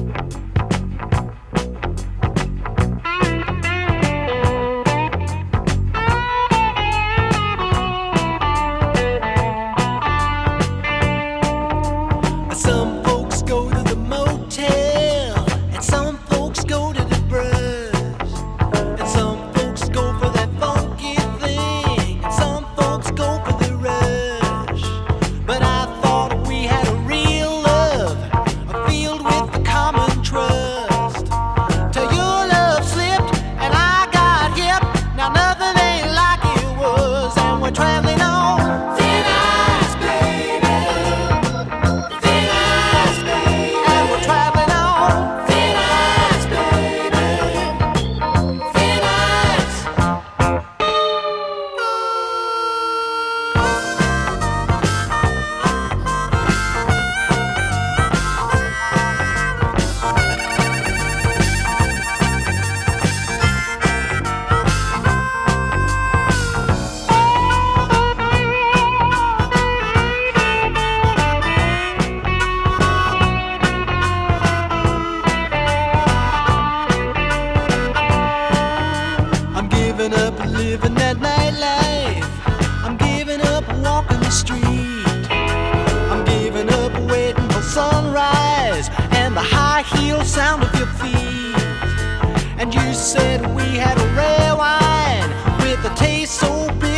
Some folks go to the motel, and some folks go to the brush, and some folks go for that funky thing, and some folks go for the rush. But I thought we had a real love, a field with a common trust. Till your love slipped and I got hip. Now nothing ain't like it was, and we're traveling on thin ice, baby. Thin ice, baby. And we're traveling on thin ice, baby. Thin ice. I'm giving up living that nightlife. I'm giving up walking the street. I'm giving up waiting for sunrise and the high heel sound of your feet. And you said we had a rare wine with a taste so bitter.